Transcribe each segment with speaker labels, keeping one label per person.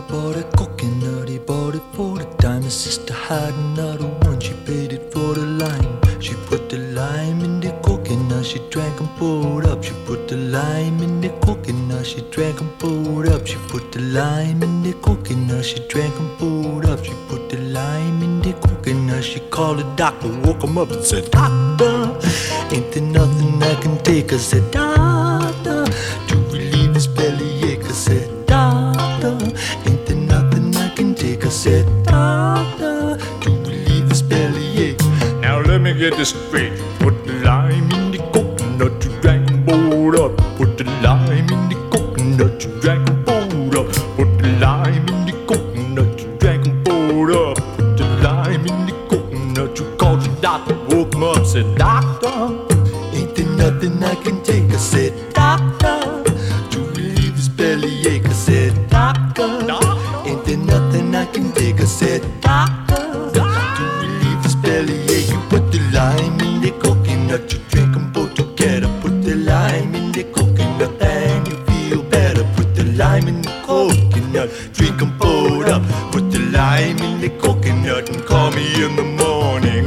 Speaker 1: bought a coconut, he bought it for the time. His sister had another one, she paid it for the lime. She put the lime in the coconut, she drank and poured up. She put the lime in the coconut, she drank and poured up. She put the lime in the coconut, she drank and poured up. She put the lime in the coconut, she called the doctor, woke him up and said, "Doctor, ain't there nothing I can take?" I said, "Doctor, to relieve this bellyache." I said, "Doctor, ain't there nothing I can take?" I said, "Doctor, to relieve this bellyache."
Speaker 2: Now let me get this straight. Put the lime in the coconut, you drank and poured up. Put the lime in the coconut, you drank and poured up. Put the lime in the coconut, you drank and poured up. Put the lime in the coconut, you called your doctor, woke him up, said, "Doctor,
Speaker 1: ain't there nothing I can take?" I said, "Doctor, to relieve this bellyache." I said, "Doctor, ain't there nothing I can take?" I said, "Doctor, to relieve this bellyache." You put the lime in the coconut, you drink them both together. Put the lime in the coconut and you feel better. Put the lime in the coconut, drink them both up. Put the lime in the coconut and call me in the morning.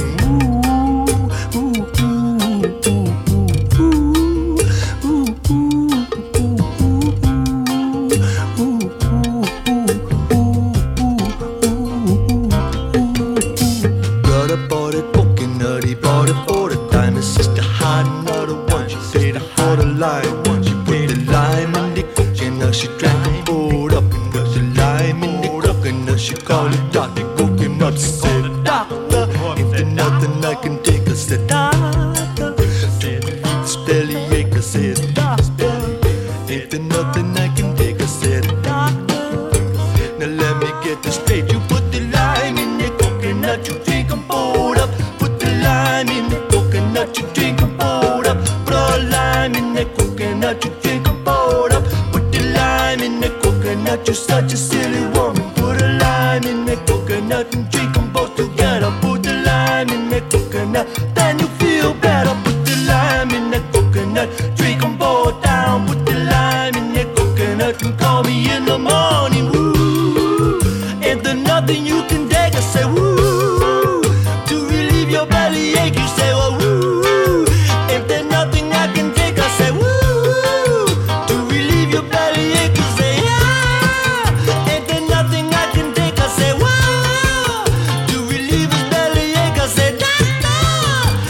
Speaker 1: Brother bought a coconut, he bought it for the time. His sister had another one, she paid her for the lime. She put the lime in the coconut, she drank and poured up. And put the lime in the coconut, she called it Dr. Coconut. She said, "Doctor, ain't there nothing I can take?" I said, "Doctor, to relieve this bellyache." I said, "Doctor, ain't there nothing I can take?" I said, "Doctor." Now let me get this straight. You put the lime in the coconut, you drink and pour up. Put the lime in the coconut, you drink and pour up. Put a lime in the coconut, you drink and pour up. Put the lime in the coconut, you're such a silly woman. Put a lime in the coconut and drink them both together. Put the lime in the coconut, then you feel better. Put the lime in the coconut, drink them both down. Put the lime in the coconut and call me in the morning. Woo, ain't there nothing you can take? I say, woo, to relieve your bellyache. You say, well, woo, ain't there nothing I can take? I say, woo, to relieve your bellyache. You say, yeah, ain't there nothing I can take? I say, woo, to relieve his bellyache. I say, doctor,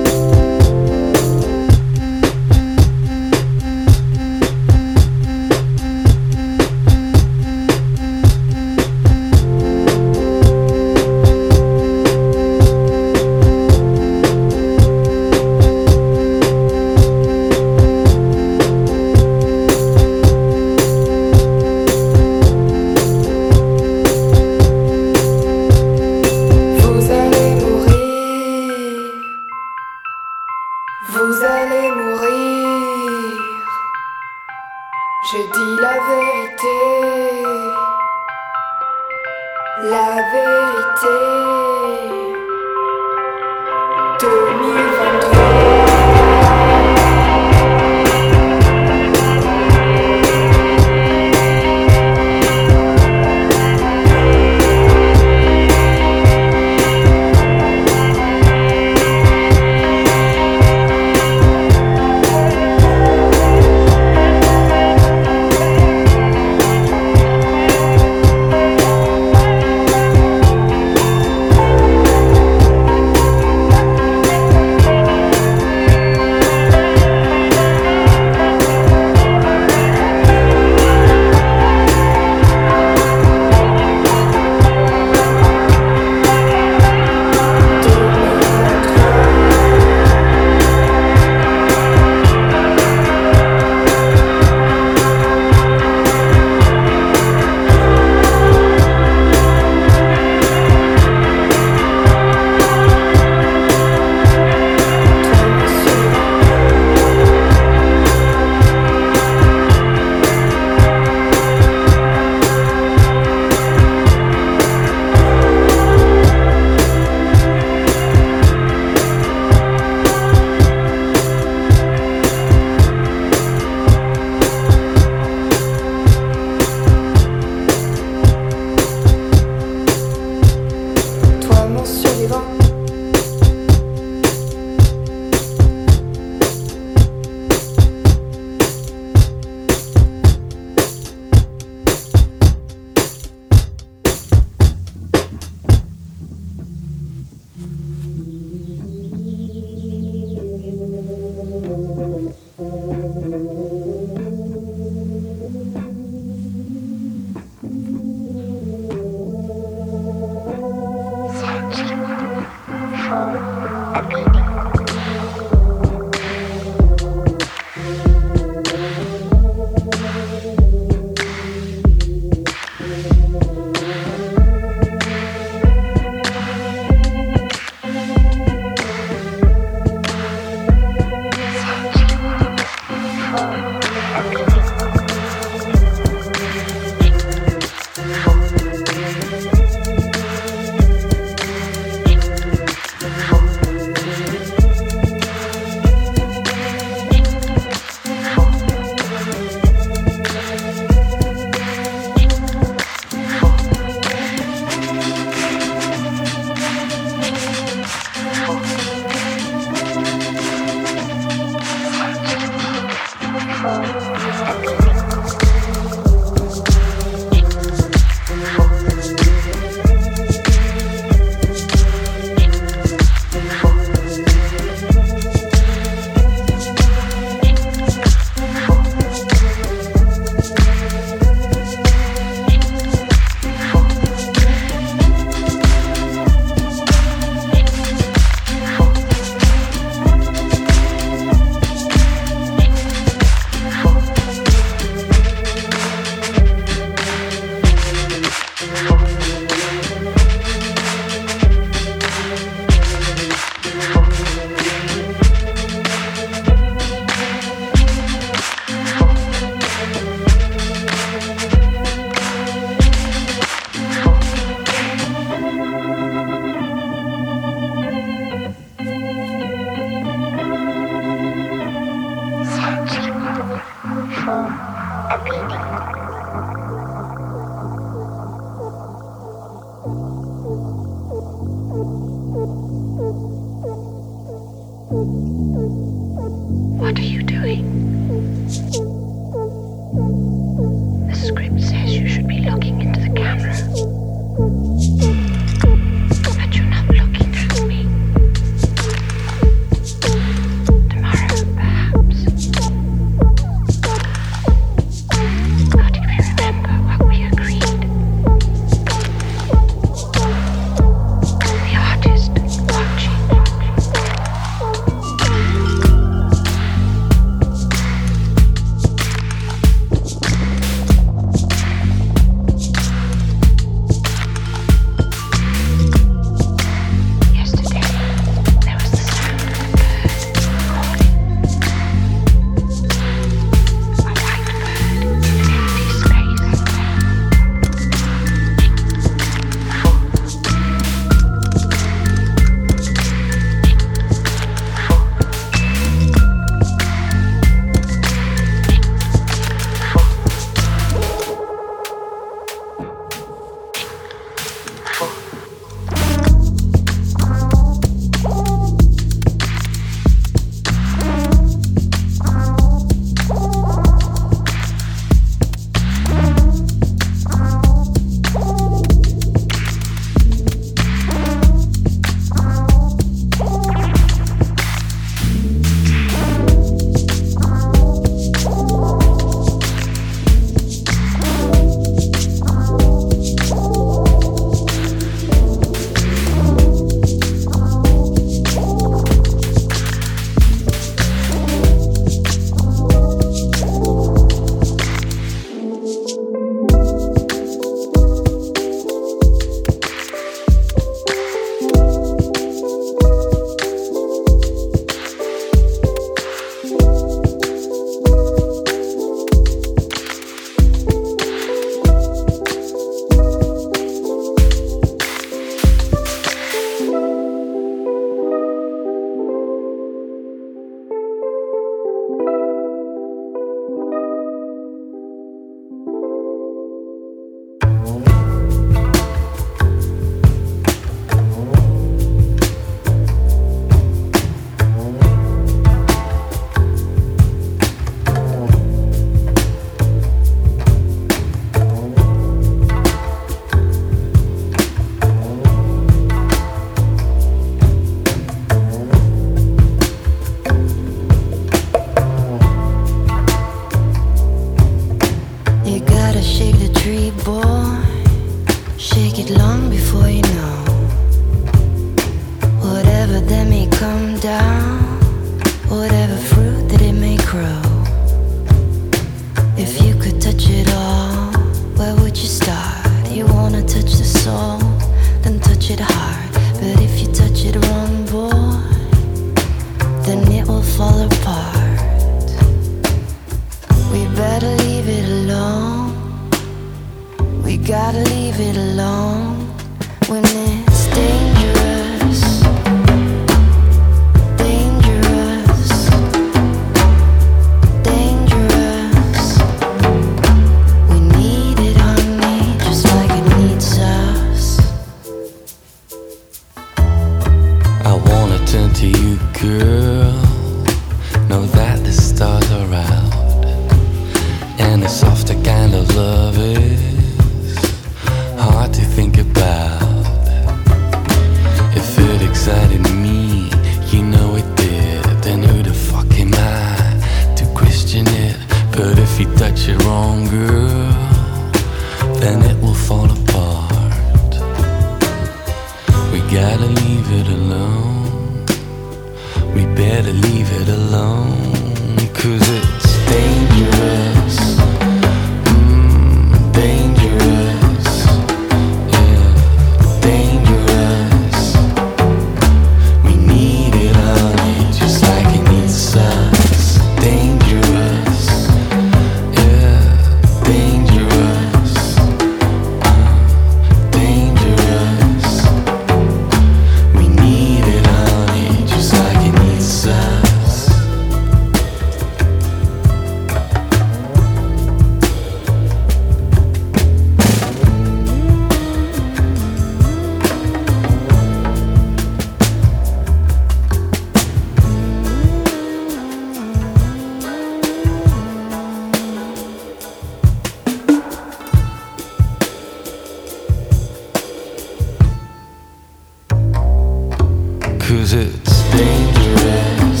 Speaker 3: 'cause it's dangerous,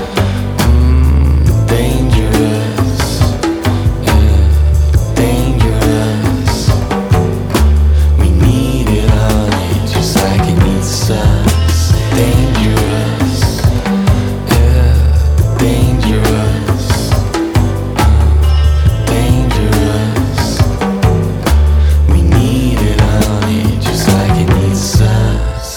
Speaker 3: dangerous, yeah, dangerous. We need it, honey, just like it needs us. Dangerous, yeah, dangerous, dangerous. We need it, honey, just like it needs us.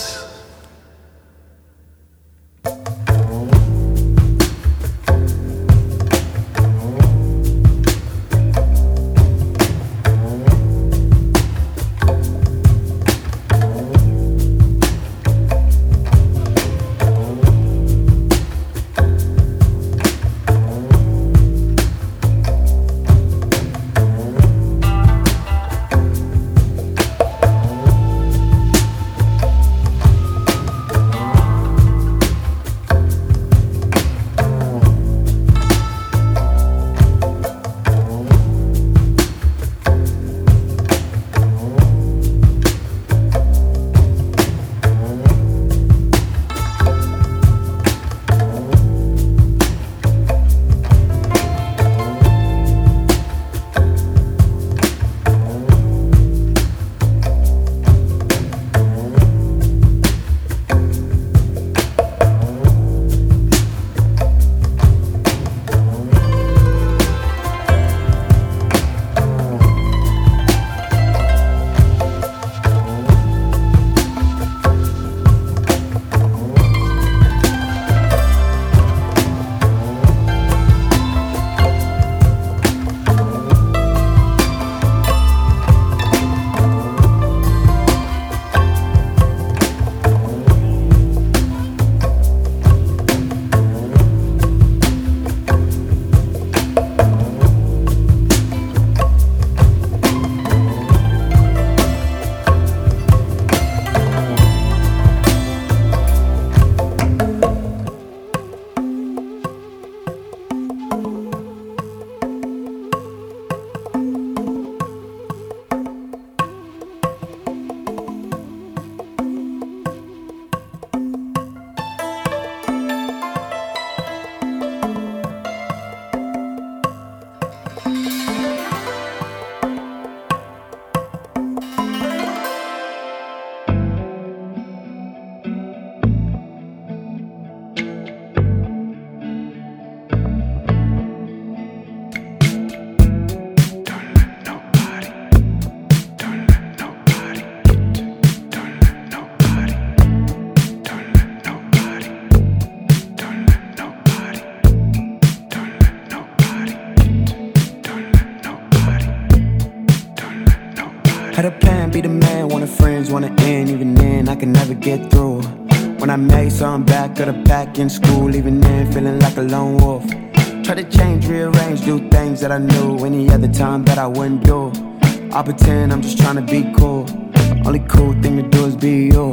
Speaker 4: Had a plan, be the man, wanted friends, wanna end. Even then, I could never get through. When I made something back of the pack in school, even then, feeling like a lone wolf. Try to change, rearrange, do things that I knew any other time that I wouldn't do. I pretend I'm just trying to be cool. Only cool thing to do is be you.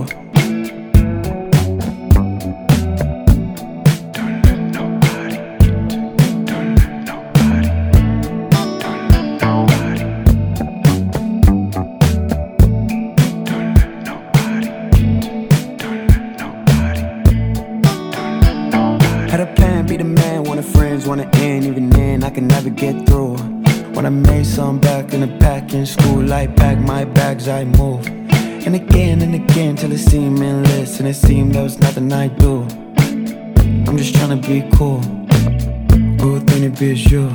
Speaker 4: Had a plan, be the man, wanted friends, wanna end. Even then, I could never get through. When I made something back in the pack in school, I packed my bags, I moved. And again, till it seemed endless. And it seemed there was nothing I do. I'm just trying to be cool. Good thing to be is you.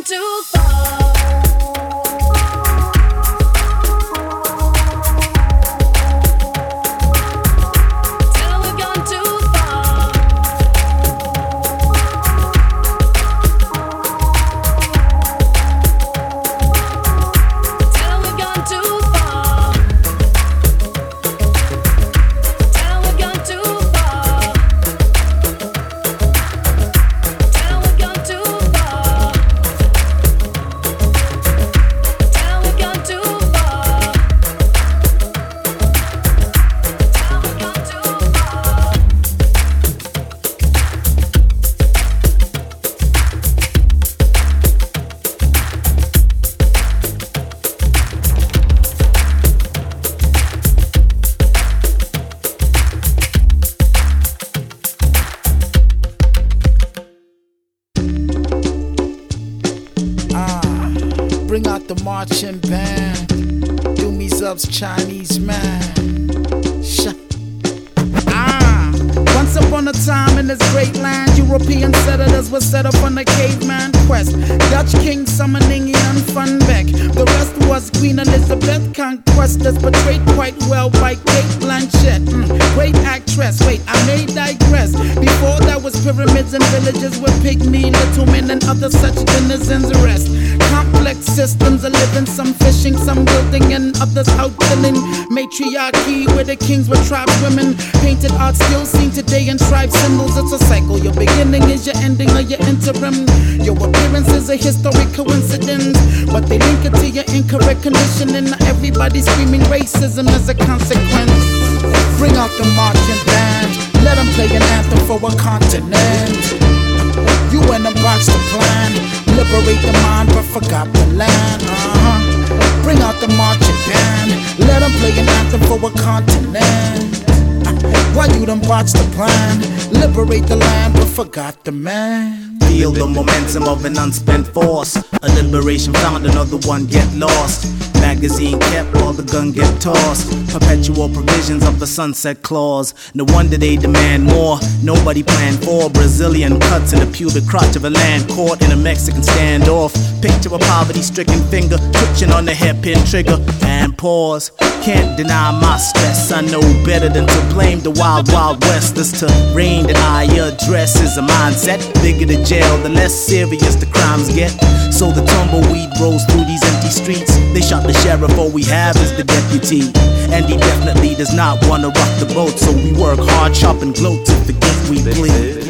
Speaker 5: too far.
Speaker 6: Bring out the marching band. Do me subs Chinese man. Once upon a time in this great land, European settlers were set up on a caveman quest. Dutch king summoning Jan van Beck. The rest was Queen Elizabeth, conquestors portrayed quite well by Kate Blanchett. Great actress, wait, I may digress. Before that was pyramids and villages with pygmy little men and other such denizens rest. Complex systems are living, some fishing, some building, and others outfilling. Matriarchy where the kings were tribeswomen. Painted art still seen today in tribe symbols. It's a cycle. Your beginning is your ending or your interim. Your appearance is a historic coincidence, but they link it to your incorrect conditioning. Now everybody's screaming racism as a consequence. Bring out the marching band. Let them play an anthem for a continent. You in the box to plan. Liberate the mind but forgot the land. Bring out the marching band. Let them play an anthem for a continent. Why you done botched the plan? Liberate the land but forgot the man.
Speaker 7: Feel the momentum of an unspent force. A liberation found, another one get lost. Magazine kept while the gun get tossed. Perpetual provisions of the sunset clause. No wonder they demand more. Nobody planned for Brazilian cuts in the pubic crotch of a land caught in a Mexican standoff. Picture a poverty-stricken finger twitching on the hairpin trigger and pause. Can't deny my stress. I know better than to blame the wild, wild west. This terrain that I address is a mindset. Bigger the jail, the less serious the crimes get. So the tumbleweed rolls through these empty streets. They shot the sheriff, all we have is the deputy. And he definitely does not want to rock the boat. So we work hard, chop and gloat to forget we bleed.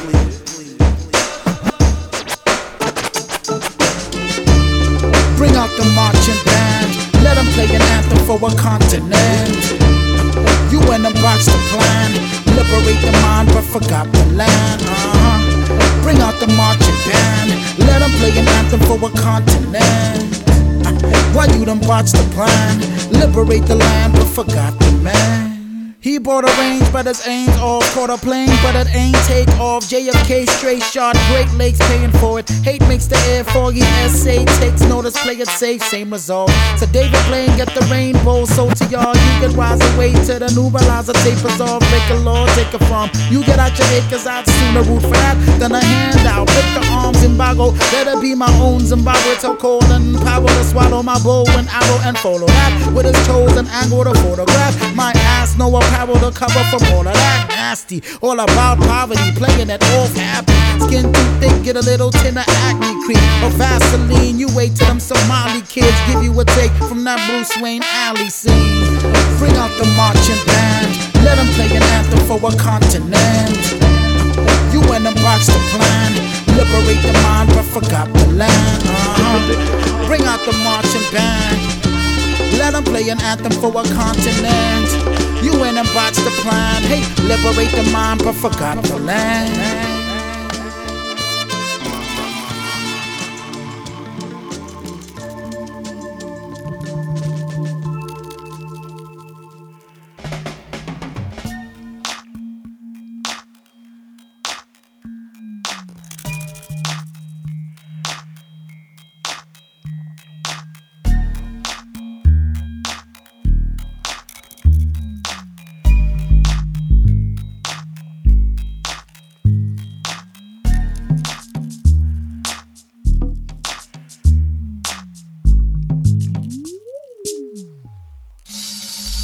Speaker 6: Bring out the marching band. Let them play an anthem for a continent. You in the box to plan. Liberate the mind but forgot the land. Bring out the marching band. Let them play an anthem for a continent. Why you done botched the plan? Liberate the land but forgot the man. He bought a range, but his aims all caught a plane, but it ain't take off. JFK straight shot, Great Lakes paying for it. Hate makes the air foggy, SA takes notice, play it safe, same result. So David Blaine get the rainbow, so to y'all, you can rise away to the new realizer, tapers off, break a law, take it from. You get out your acres, I'd sooner root for that than a handout. Break the arms embargo, better be my own Zimbabwe, tell cold and power to swallow my bow and arrow and follow that with his chosen angle to photograph. My ass know apparel to cover from all of that nasty. All about poverty, playing it off happy. Skin too thick, get a little tin of acne cream or Vaseline. You wait till them Somali kids give you a take from that Bruce Wayne alley scene. Bring out the marching band. Let them play an anthem for a continent. You in the box to plan. Liberate the mind but forgot the land. Bring out the marching band. Let them play an anthem for a continent. You ain't a botch the plan. Hey, liberate the mind but forgot the land.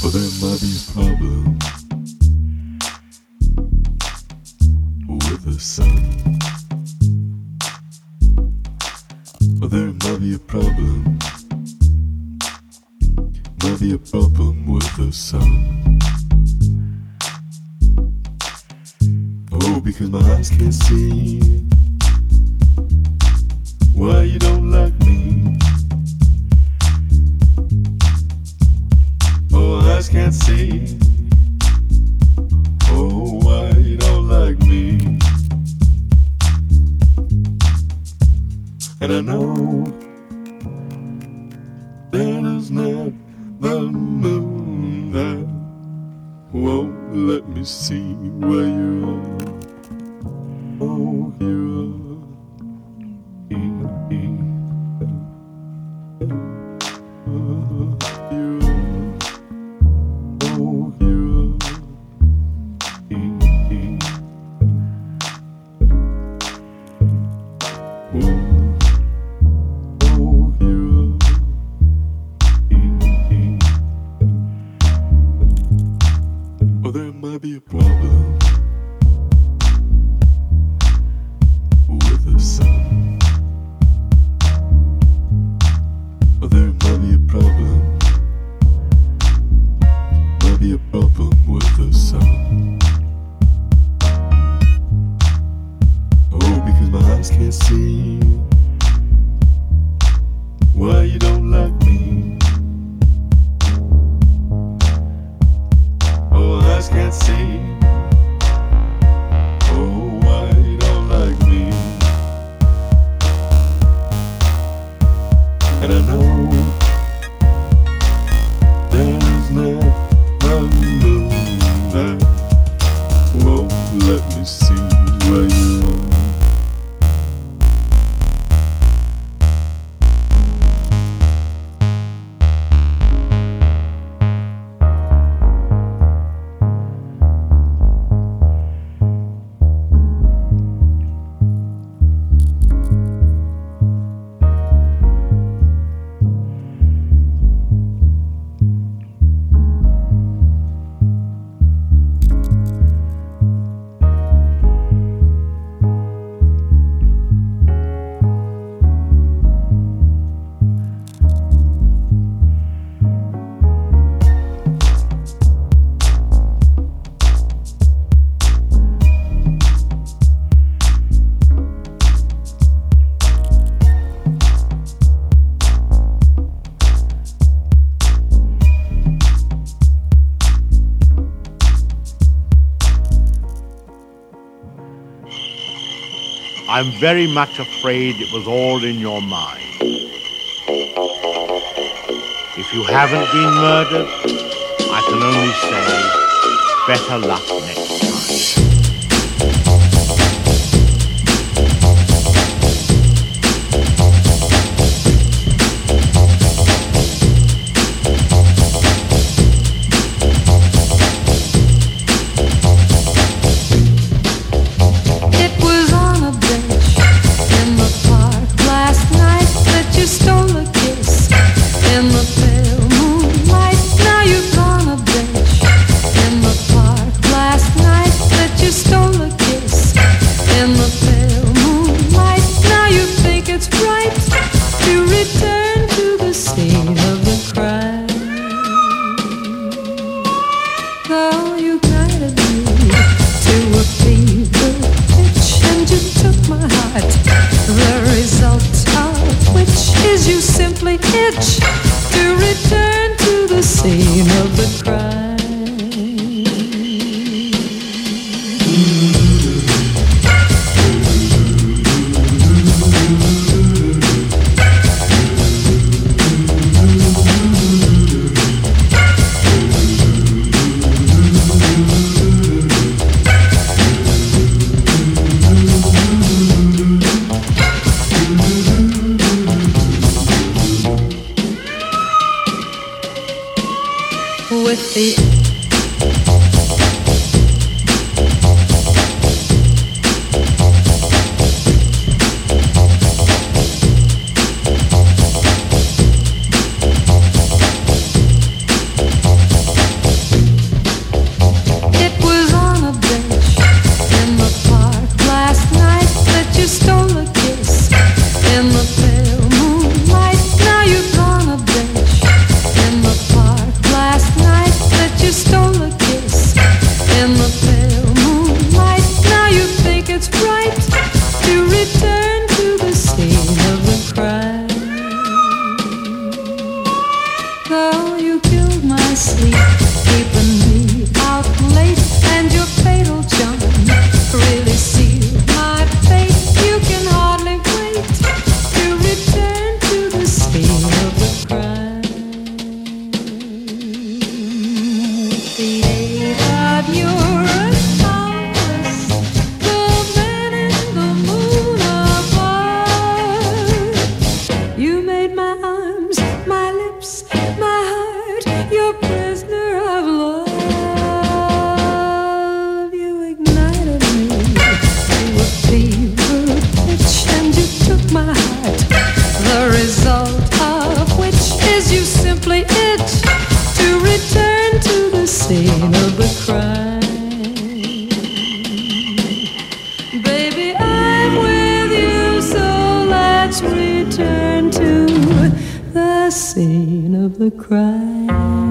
Speaker 3: Or there might be a problem with the sun. Or there might be a problem. Might be a problem with the sun. Oh, because my eyes can't see why you don't like me. Oh, eyes can't see. Oh, why you don't like me. And I know that it's not the moon that won't let me see where you are. Oh, you are.
Speaker 5: I'm very much afraid it was all in your mind. If you haven't been murdered, I can only say, better luck next time.
Speaker 8: Girl, you killed my sleep, keeping me out late, and your fatal charm really sealed my fate. You can hardly wait to return to the scene of the crime. The aid of your accomplice, the man in the moon above. You made my arms, my lips, my heart your prisoner of love. You ignited me to a fevered pitch, and you took my heart, the result of which is you simply itch to return to the scene of the crime. Baby, I'm with you, so let's return to the scene of the crime.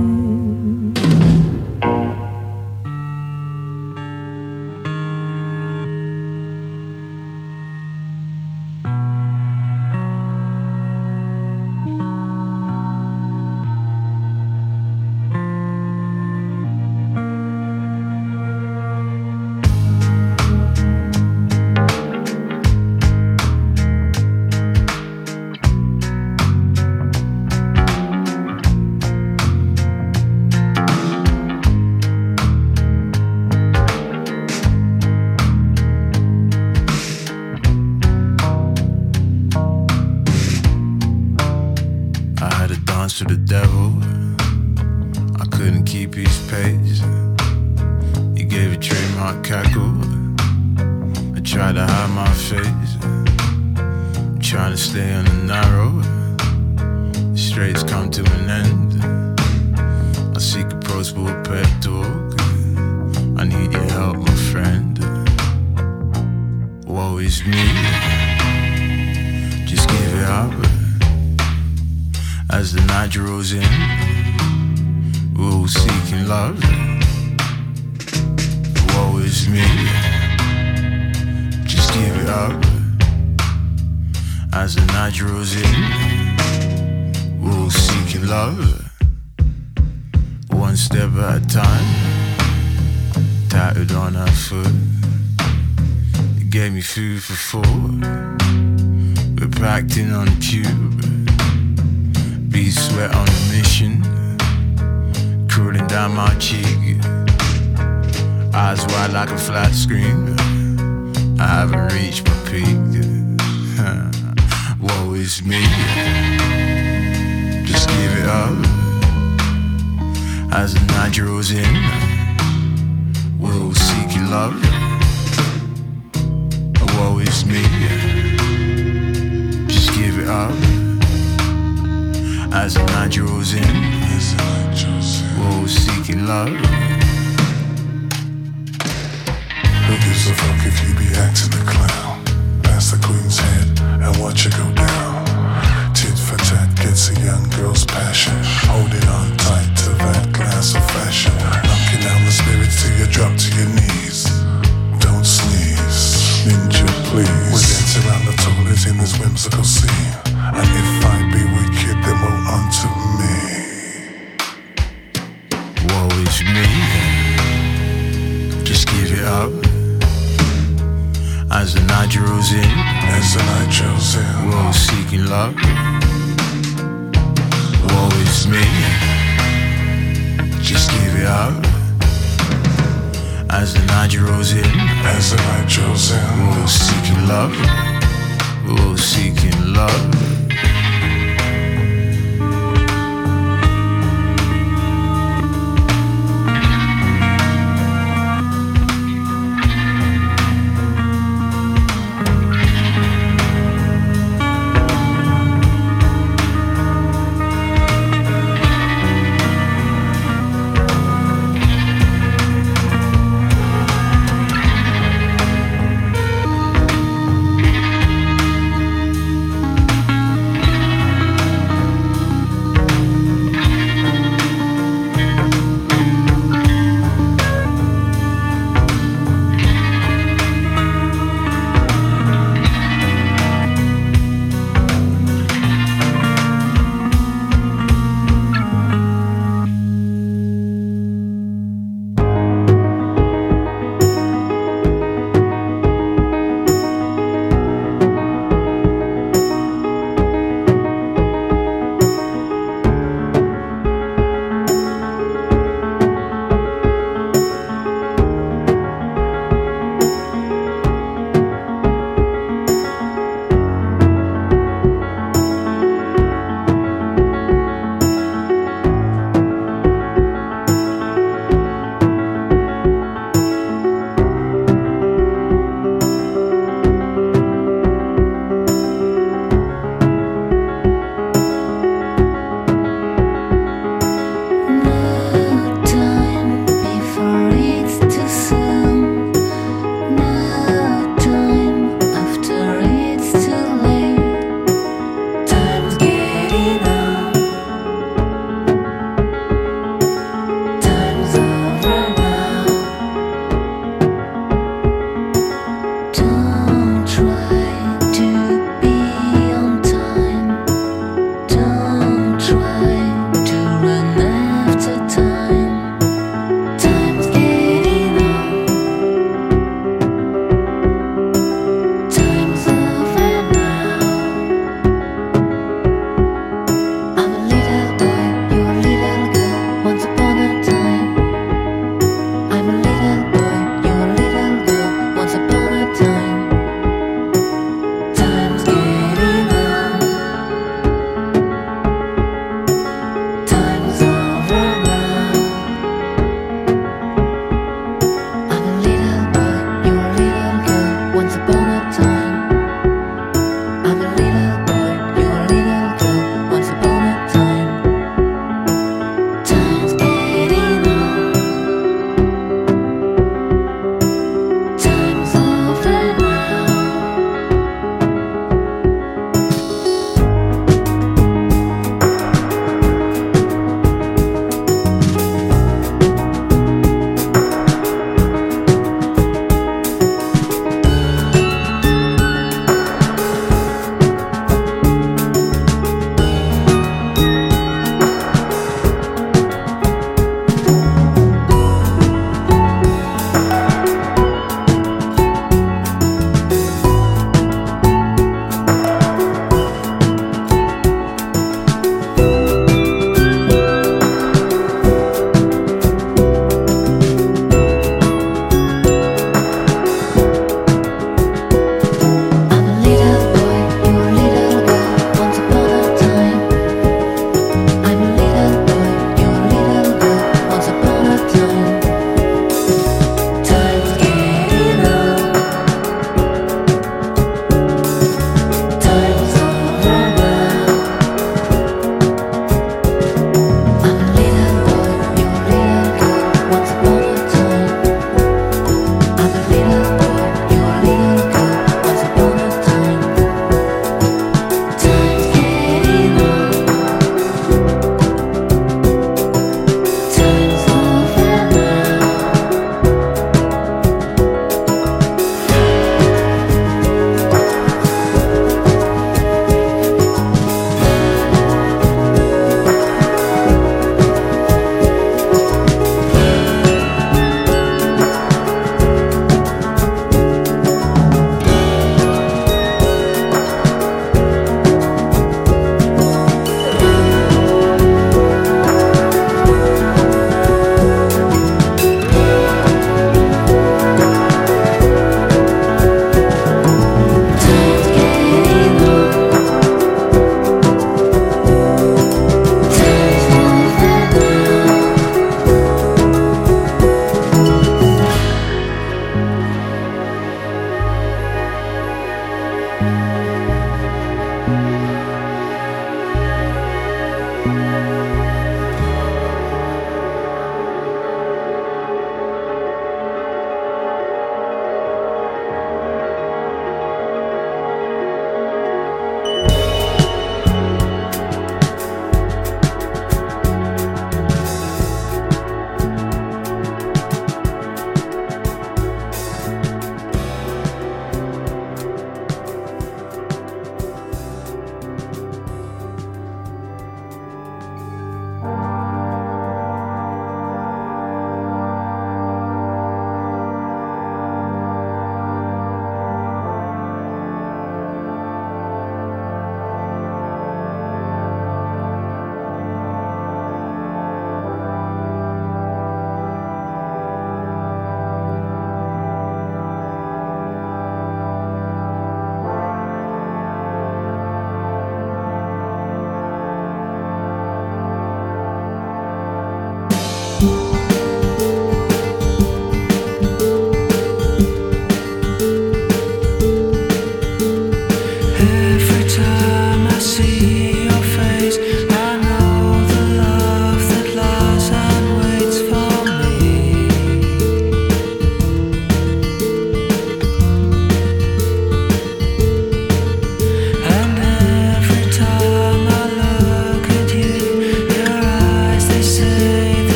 Speaker 9: To the devil, I couldn't keep his pace. He gave a trademark cackle. I tried to hide my face. I'm trying to stay on the narrow. The straight's come to an end. I seek approachable pep talk. I need your help, my friend. Woe is me. Just give it up. As the night draws in, we're all seeking love. Woe is me. Just give it up. As the night draws in, we're all seeking love. One step at a time, tattooed on her foot. It gave me food for thought. We're packed in on the tube. Be sweat on a mission, cooling down my cheek. Eyes wide like a flat screen. I haven't reached my peak. Woe is me. Just give it up. As the night draws in, we're all seeking love. Woe is me. Just give it up. As the night draws in, we're all seeking love.
Speaker 3: Who gives a fuck if you be acting a clown? Pass the queen's head and watch it go down. Tit for tat gets a young girl's passion. Holding on tight to that glass of fashion. Knocking down the spirits till you drop to your knees. Don't sneeze, ninja please. We dance around the toilet in this whimsical scene. And if I be wicked, then woe unto me.
Speaker 9: Woe is me. Just give it up. As the night draws in, we're all seeking love. Woe is me. Just give it up. As the night draws in, we're all seeking love. We're all seeking love.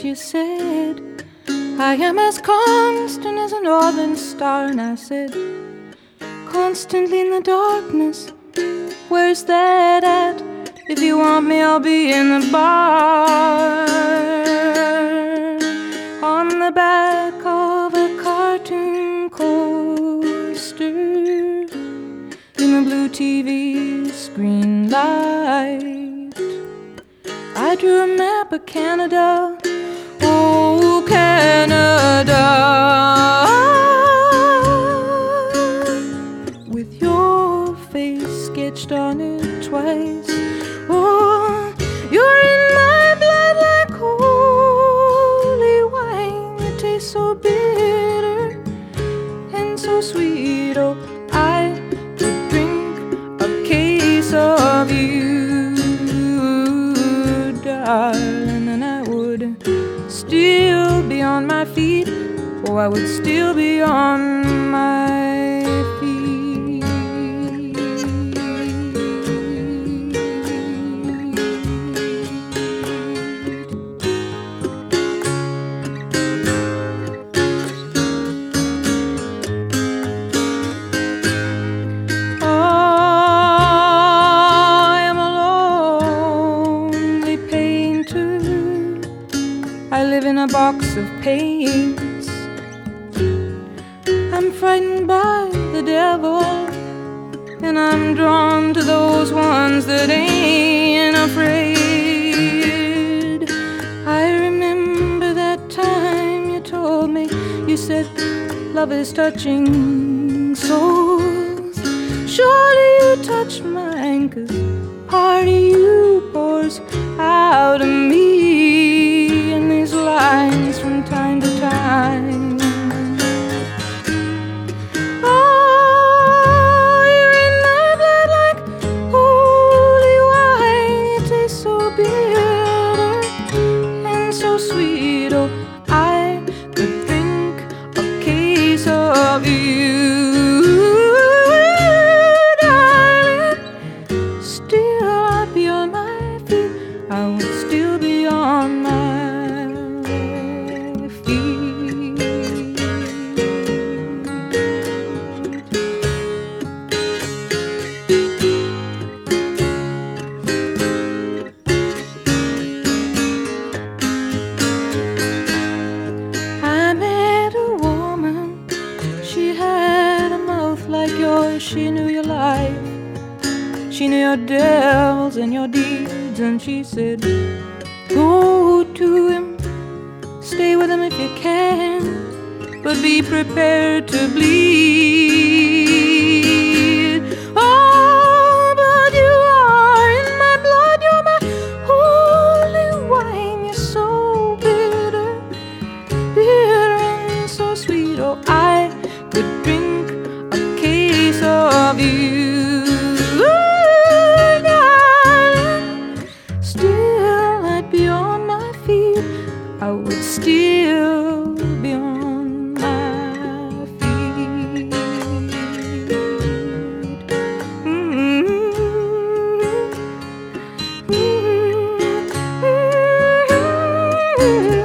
Speaker 8: what you said. I am as constant as a northern star. And I said, constantly in the darkness, where's that at? If you want me, I'll be in the bar. On the back of a cartoon coaster, in the blue TV screen light, I drew a map of Canada. Oh, Canada, with your face sketched on it twice. Oh, you're in my blood like holy wine. It tastes so bitter and so sweet. Oh, I could drink a case of you, darling, and I would still be on my feet. Oh, I would still be on my feet. A box of paints. I'm frightened by the devil, and I'm drawn to those ones that ain't afraid. I remember that time you told me, you said love is touching souls. Surely you touch mine, 'cause part of you pours out of me. These lines from time to time. Oh, you're in my blood like holy wine. It tastes so bitter and so sweet. Oh, I could drink a case of you, darling. Still I'd be on my feet. I would still be on my she knew your life, she knew your devils and your deeds, and she said, go to him, stay with him if you can, but be prepared to bleed. Oh, but you are in my blood, you're my holy wine. You're so bitter, bitter and so sweet. Oh, I could drink a case of you, darling. Still I'd be on my feet. I would still be on my feet. Mm-hmm. Mm-hmm.